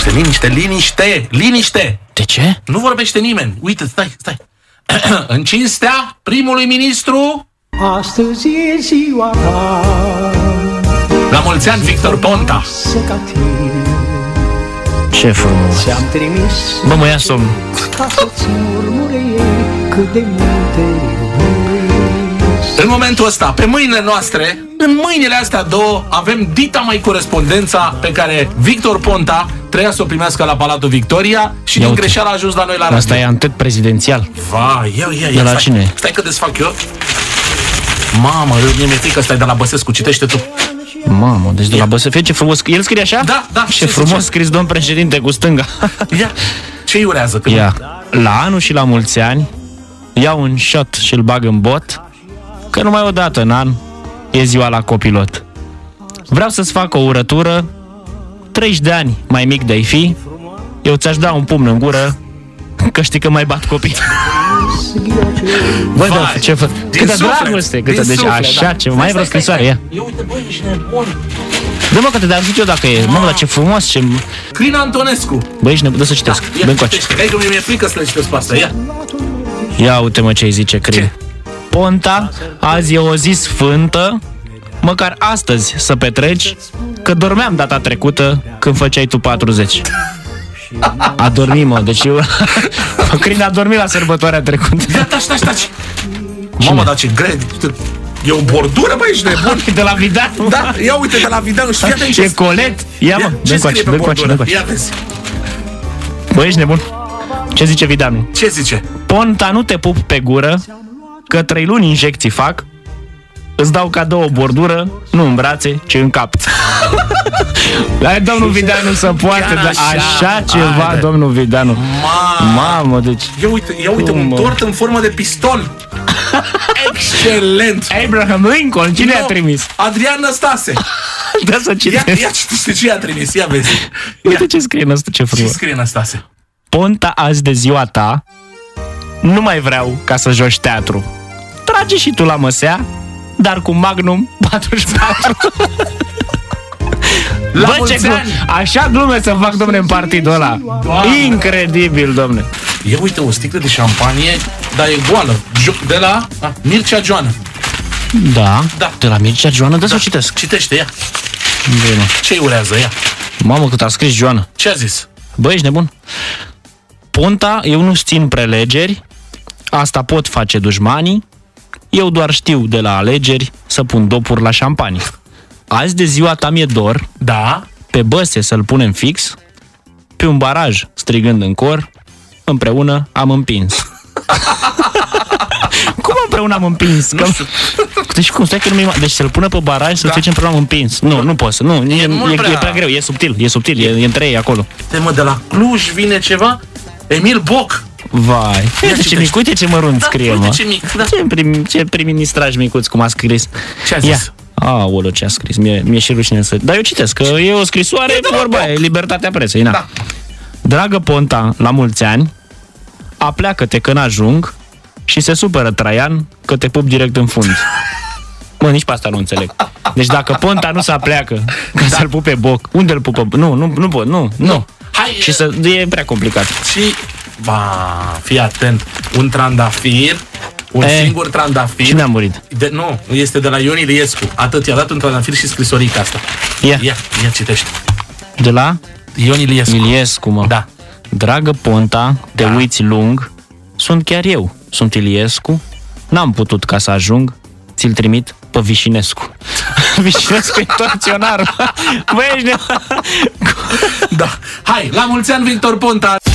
Liniște! De ce? Nu vorbește nimeni. Uite, stai. În cinstea primului ministru, astăzi e ziua ta. La mulți ani, Victor Ponta. Ce frumos. Ți-am trimis Bă, mă ia somn. ca să-ți murmure cât de multe iubesc. În momentul ăsta, pe mâinile noastre, în mâinile astea două, avem dita mai corespondența pe care Victor Ponta trebuia să o primească la Palatul Victoria și din greșeală a ajuns la noi la radio. Asta e antet prezidențial. Vai, ia, De la stai. cine? Stai că desfac eu. Mamă, mi-e frică, stai de la Băsescu, citește tu. Mamă, deci de la Băsescu, fie ce frumos. El scrie așa? Da. Ce frumos scris, domn președinte, cu stânga. Ia, ce-i urează? Ia, la anul și la mulți ani, iau un shot și îl bag în bot, că numai o dată în an e ziua la copilot. Vreau să-ți fac o urătură, 30 de ani mai mic de-ai fi, eu ți-aș da un pumn în gură, că știi că mai bat copii. Băi, da, ce fă... Câtă dragoste, câtă, deci așa, ce mai vreo scrisoare, ia. Uite, băi, ești nebun. Dă-mă că te dau eu dacă e, mă, dar ce frumos, ce... Crina Antonescu. Băi, ești nebun, dă să citesc, dă încoace. Hai că mi-e frică să le citesc pe asta, ia. Ia uite-mă ce-i zice Crin. Ce? Ponta, azi e o zi sfântă, măcar astăzi să petreci, că dormeam data trecută când făceai tu 40. A dormit, mă, deci eu... Crin a dormit la sărbătoarea trecută. Ia, taci. Mamă, dar ce greu. E o bordură, băi, ești nebun. De la Vidanu? Da, ia uite de la Vidanu și fiate E colet? Ia, mă, ce scrie pe bordură? Ia vezi. Băi, ești nebun? Ce zice Vidanu? Ce zice? Ponta, nu te pup pe gură, că 3 luni injecții fac, îți dau cadou o bordură, nu în brațe, ci în cap. Hai, domnul Vidanu, să poate, dar așa ceva, domnul Vidanu. Mamă, deci... Ia uite, un tort în formă de pistol. Excelent. Abraham Lincoln, cine a trimis? Adrian Năstase. Da, să citesc. Ia citește ce a trimis, ia vezi. Uite ce scrie în ăsta, ce frumos. Ce scrie Năstase? Ponta, azi de ziua ta, nu mai vreau ca să joci teatru. Trage și tu la măsea, dar cu Magnum 44. Bă, ce așa glume să fac, domne, în partidul ăla. Incredibil, domne. Ia uite, o sticlă de șampanie, dar e goală. De la Mircea Joană. Da, de la Mircea Joană, dă să o citesc. Citește, ia. Bine. Ce-i urează, ia. Mamă, cât a scris Joană. Ce a zis? Bă, ești nebun. Ponta, eu nu țin prelegeri, asta pot face dușmanii, eu doar știu de la alegeri să pun dopuri la șampanii. Azi de ziua ta mi-e dor, da, pe Băse să-l punem fix, pe un baraj strigând în cor, împreună am împins. Cum împreună am împins? Nu știu. Deci cum, stai că nu deci să-l pună pe baraj să zicem împreună am împins. Nu pot să, nu, e prea greu, e subtil, e între ei acolo. Mă, de la Cluj vine ceva? Emil Boc. Vai, uite ce mărunt scrie, mă. Uite ce mic, da. Ce prim-ministraj micuț, cum a scris. Ce a zis? Aoleu, ce a scris, mi-e și rușine să... Dar eu citesc, că e o scrisoare, vorba e, libertatea presei, na. Da. Dragă Ponta, la mulți ani, apleacă-te că n-ajung și se supără Traian că te pup direct în fund. Mă, nici pe asta nu înțeleg. Deci dacă Ponta nu se apleacă ca să-l pupe Boc, unde îl pupă? Nu pot, nu. Hai, și e prea complicat. Și, fii atent, un trandafir, singur trandafir. Cine a murit? Nu, este de la Ion Iliescu. Atât, i-a dat un trandafir și scrisorica asta. Ia, citește. De la? Ion Iliescu. Iliescu, mă. Da. Dragă Ponta, te uiți lung, sunt chiar eu, sunt Iliescu, n-am putut ca să ajung, ți-l trimit pe Vișinescu. Vișinescu e torționar. Băi, ești... Da. Hai, la mulți ani, Victor Ponta!